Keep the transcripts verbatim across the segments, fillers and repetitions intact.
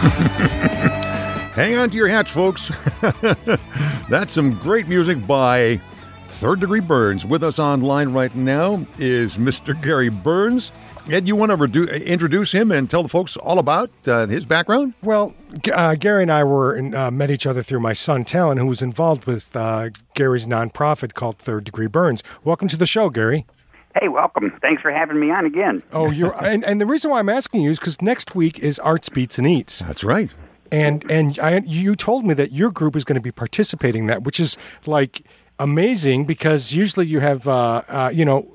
Hang on to your hats, folks. That's some great music by Third Degree Burns. With us online right now is Mister Gary Burns. Ed, you want to redu- introduce him and tell the folks all about uh, his background? Well, uh, Gary and I were in, uh, met each other through my son, Talon, who was involved with uh, Gary's nonprofit called Third Degree Burns. Welcome to the show, Gary. Hey, welcome. Thanks for having me on again. Oh, you're and, and the reason why I'm asking you is because next week is Arts, Beats, and Eats. That's right. And and I, you told me that your group is going to be participating in that, which is like amazing because usually you have, uh, uh, you know,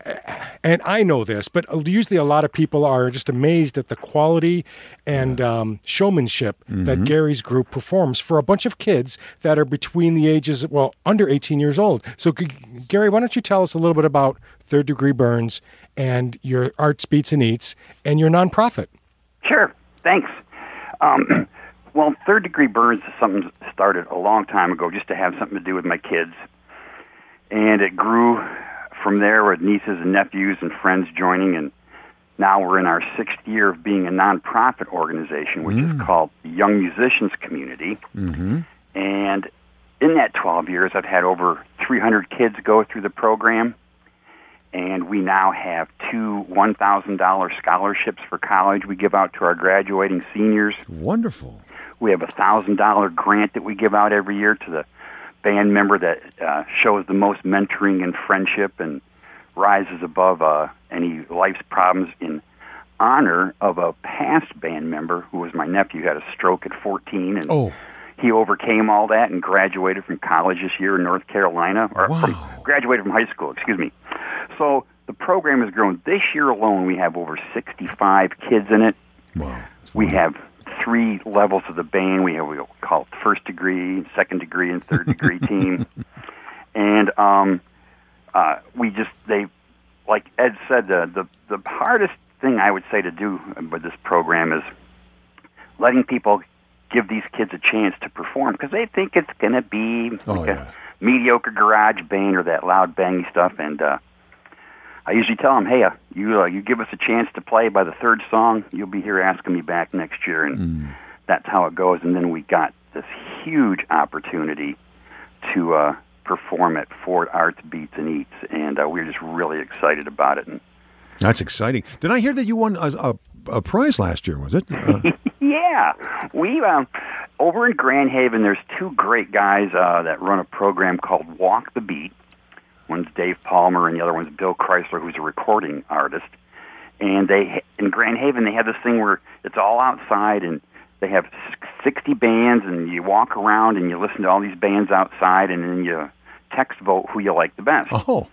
and I know this, but usually a lot of people are just amazed at the quality and um, showmanship mm-hmm. that Gary's group performs for a bunch of kids that are between the ages, well, under eighteen years old. So, Gary, why don't you tell us a little bit about Third Degree Burns and your Arts, Beats, and Eats and your nonprofit? Sure. Thanks. Um, well, Third Degree Burns is something that started a long time ago just to have something to do with my kids. And it grew from there with nieces and nephews and friends joining, and now we're in our sixth year of being a nonprofit organization, which mm. is called the Young Musicians Community. Mm-hmm. And in that twelve years, I've had over three hundred kids go through the program, and we now have two one thousand dollars scholarships for college we give out to our graduating seniors. Wonderful. We have a one thousand dollars grant that we give out every year to the band member that uh, shows the most mentoring and friendship and rises above uh, any life's problems, in honor of a past band member who was my nephew, who had a stroke at fourteen, and oh. he overcame all that and graduated from college this year in North Carolina, or wow. from, graduated from high school, excuse me. So the program has grown. This year alone, we have over sixty-five kids in it. Wow. We have three levels of the band. We have we call it first degree, second degree, and third degree team. And um, uh, we just they, like Ed said, the, the the hardest thing I would say to do with this program is letting people give these kids a chance to perform, because they think it's going to be like oh, yeah. a mediocre garage band or that loud bangy stuff. And uh, I usually tell them, hey, uh, you uh, you give us a chance to play by the third song, you'll be here asking me back next year. And mm. that's how it goes. And then we got this huge opportunity to uh, perform at Ford Arts, Beats, and Eats. And uh, we're just really excited about it. And that's exciting. Did I hear that you won a, a, a prize last year, was it? Uh... yeah. We, um, over in Grand Haven, there's two great guys uh, that run a program called Walk the Beat. One's Dave Palmer, and the other one's Bill Chrysler, who's a recording artist. And they, in Grand Haven, they have this thing where it's all outside, and they have sixty bands, and you walk around and you listen to all these bands outside, and then you text vote who you like the best. Oh.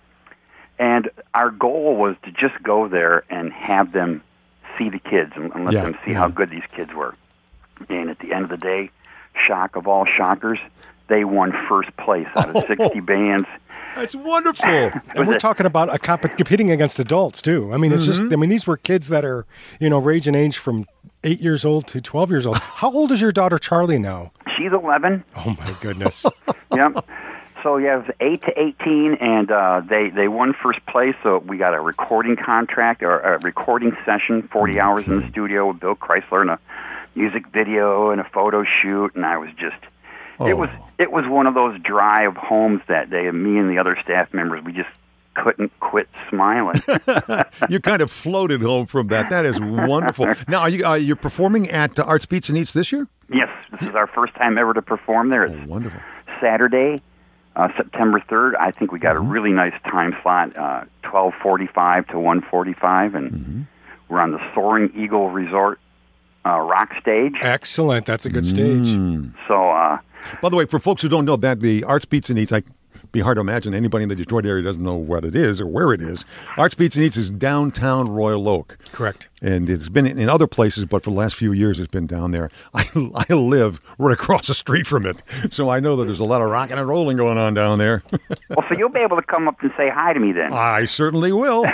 And our goal was to just go there and have them see the kids and, and let yeah, them see yeah. how good these kids were. And at the end of the day, shock of all shockers, they won first place out of sixty bands. That's wonderful. And we're talking about a comp- competing against adults, too. I mean, it's mm-hmm. just, I mean, these were kids that are, you know, range in age from eight years old to twelve years old. How old is your daughter, Charlie, now? She's eleven. Oh, my goodness. Yep. So you have eight to eighteen, and uh, they, they won first place, so we got a recording contract, or a recording session, forty okay. hours in the studio with Bill Chrysler, and a music video and a photo shoot, and I was just... Oh. It was it was one of those drive homes that day, and me and the other staff members, we just couldn't quit smiling. You kind of floated home from that. That is wonderful. Now, are you uh, you're performing at uh, Arts, Beats, and Eats this year? Yes, this is our first time ever to perform there. It's oh, wonderful. Saturday, uh, September third. I think we got mm-hmm. a really nice time slot, uh, twelve forty-five to one forty-five, and mm-hmm. we're on the Soaring Eagle Resort uh, rock stage. Excellent. That's a good stage. Mm. So... Uh, By the way, for folks who don't know that, the Arts, Beats, and Eats, I be hard to imagine anybody in the Detroit area doesn't know what it is or where it is. Arts, Beats, and Eats is downtown Royal Oak. Correct. And it's been in other places, but for the last few years it's been down there. I, I live right across the street from it, so I know that there's a lot of rocking and rolling going on down there. Well, so you'll be able to come up and say hi to me then. I certainly will.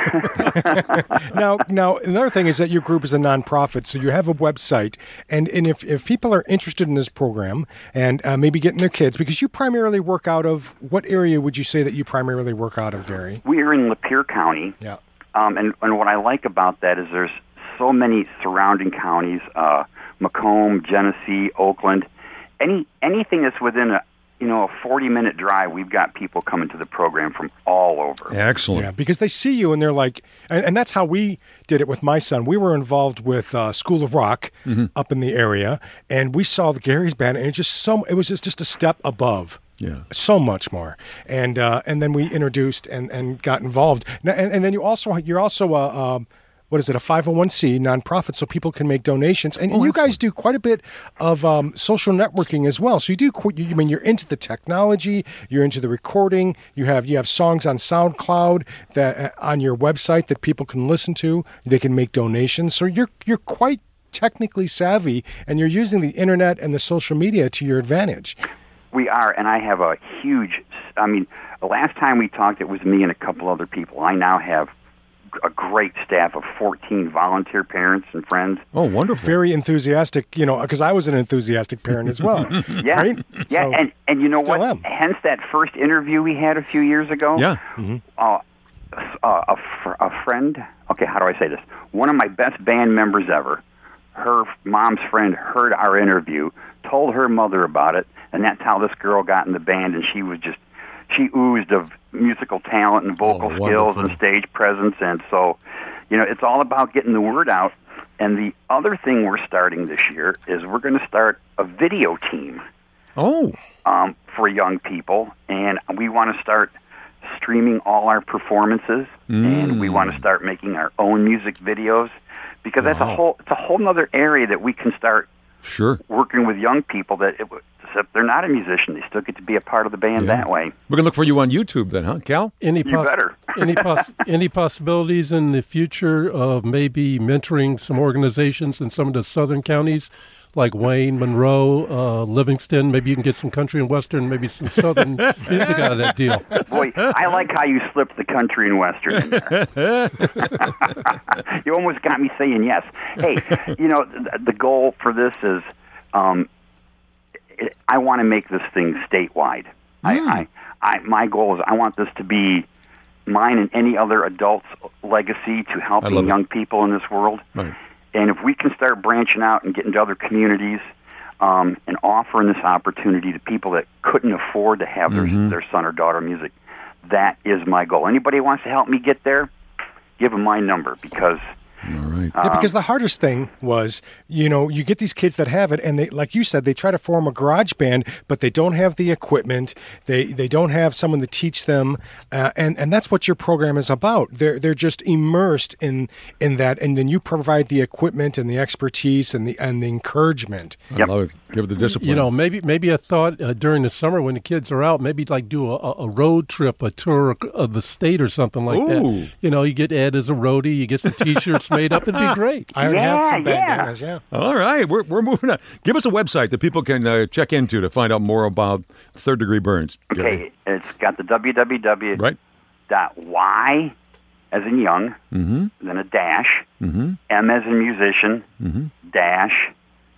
now, now another thing is that your group is a nonprofit, so you have a website, and, and if, if people are interested in this program and uh, maybe getting their kids, because you primarily work out of, what area would you say that you primarily work out of, Gary? We are in Lapeer County. Yeah. Um, and, and what I like about that is there's so many surrounding counties, uh, Macomb, Genesee, Oakland, any anything that's within a you know a forty-minute drive, we've got people coming to the program from all over. Excellent. Yeah, because they see you and they're like, and, and that's how we did it with my son. We were involved with uh, School of Rock mm-hmm. up in the area, and we saw the Gary's band, and it just so it was just, just a step above. Yeah, so much more, and uh, and then we introduced and, and got involved, and, and then you also you're also a, a what is it a five oh one c nonprofit, so people can make donations, and, and oh, you guys do quite a bit of um, social networking as well. So you do, you I mean you're into the technology, you're into the recording, you have you have songs on SoundCloud that uh, on your website that people can listen to, they can make donations. So you're you're quite technically savvy, and you're using the internet and the social media to your advantage. We are, and I have a huge, I mean, the last time we talked, it was me and a couple other people. I now have a great staff of fourteen volunteer parents and friends. Oh, wonderful. Very enthusiastic, you know, because I was an enthusiastic parent as well. Yeah, right? yeah, so, and, and you know what? am. Hence that first interview we had a few years ago. Yeah. Mm-hmm. Uh, a, a, fr- a friend, okay, how do I say this? One of my best band members ever, her mom's friend heard our interview, told her mother about it, and that's how this girl got in the band, and she was just, she oozed of musical talent and vocal Oh, skills wonderful. and stage presence, and so, you know, it's all about getting the word out. And the other thing we're starting this year is we're going to start a video team Oh, um, for young people, and we want to start streaming all our performances, Mm. and we want to start making our own music videos, because that's Wow. a whole it's a whole other area that we can start sure. working with young people that it, except they're not a musician, they still get to be a part of the band Yeah. that way. We're going to look for you on YouTube then, huh, Cal? Any You better. any poss- any possibilities in the future of maybe mentoring some organizations in some of the southern counties, like Wayne, Monroe, uh, Livingston? Maybe you can get some country and western, maybe some southern music out of that deal. Boy, I like how you slipped the country and western in there. You almost got me saying yes. Hey, you know, the, the goal for this is um, it, I want to make this thing statewide. I, I, I, my goal is I want this to be mine and any other adult's legacy to I helping love it. young people in this world. Right. And if we can start branching out and getting to other communities um, and offering this opportunity to people that couldn't afford to have their, Mm-hmm. their son or daughter music, that is my goal. Anybody who wants to help me get there, give them my number, because All right. Yeah, because the hardest thing was, you know, you get these kids that have it, and they, like you said, they try to form a garage band, but they don't have the equipment. They they don't have someone to teach them, uh, and and that's what your program is about. They're they're just immersed in in that, and then you provide the equipment and the expertise and the and the encouragement. I Yep. love it. Give it the discipline. You know, maybe maybe a thought uh, during the summer when the kids are out, maybe like do a, a road trip, a tour of the state or something like Ooh. that. You know, you get Ed as a roadie, you get some T-shirts made up, it'd be great. I already have Yeah, some yeah. bandanas, yeah. All right, we're we're moving on. Give us a website that people can uh, check into to find out more about Third Degree Burns. okay, it's got the www Right. dot y as in young, Mm-hmm. then a dash, Mm-hmm. M as in musician, Mm-hmm. dash,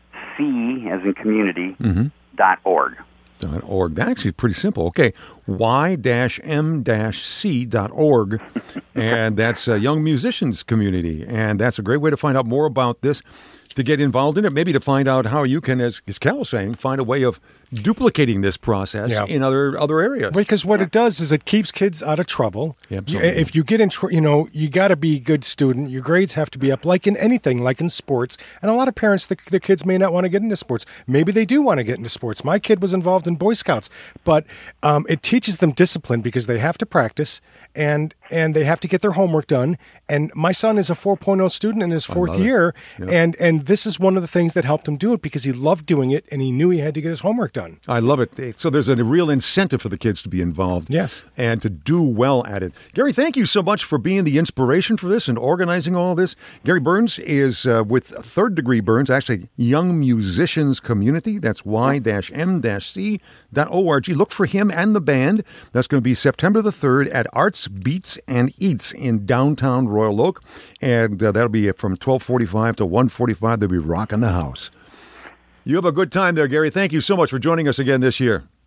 C as in community, Mm-hmm. dot org. Dot org. That actually is pretty simple. Okay, y dash m dash c dot org, and that's a young musicians community, and that's a great way to find out more about this, to get involved in it, maybe to find out how you can, as, as Cal was saying, find a way of duplicating this process Yeah. in other other areas. Because what it does is it keeps kids out of trouble. Absolutely. You- If you get in, tr- you know, you got to be a good student. Your grades have to be up, like in anything, like in sports. And a lot of parents, the, their kids may not want to get into sports. Maybe they do want to get into sports. My kid was involved in Boy Scouts, but um, it teaches them discipline because they have to practice and and they have to get their homework done. And my son is a four point oh student in his fourth love it. year, Yeah. and and this is one of the things that helped him do it because he loved doing it and he knew he had to get his homework done. I love it. So there's a real incentive for the kids to be involved. Yes. And to do well at it. Gary, thank you so much for being the inspiration for this and organizing all this. Gary Burns is uh, with Third Degree Burns, actually Young Musicians Community. That's y dash m dash c dot org. Look for him and the band. That's going to be September the third at Arts, Beats, and Eats in downtown Royal Oak. And uh, that'll be from twelve forty-five to one forty-five. They'll be rocking the house. You have a good time there, Gary. Thank you so much for joining us again this year.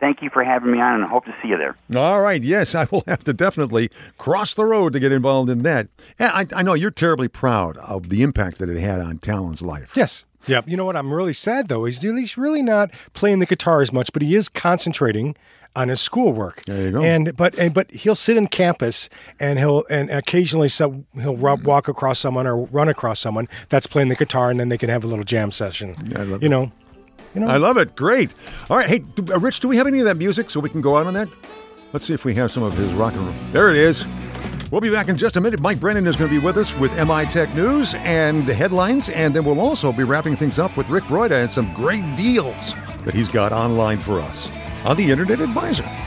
thank you for having me on, and I hope to see you there. All right. Yes, I will have to definitely cross the road to get involved in that. And I, I know you're terribly proud of the impact that it had on Talon's life. Yes. Yeah. You know what? I'm really sad, though. He's, he's really not playing the guitar as much, but he is concentrating on his schoolwork. There you go. And but and but he'll sit in campus and he'll and occasionally some he'll walk across someone or run across someone that's playing the guitar, and then they can have a little jam session. Yeah, I love you it. know. You know. I love it. Great. All right. Hey, do, uh, Rich, do we have any of that music so we can go out on that? Let's see if we have some of his rock and roll. There it is. We'll be back in just a minute. Mike Brennan is going to be with us with M I Tech News and the headlines, and then we'll also be wrapping things up with Rick Broida and some great deals that he's got online for us on the Internet Advisor.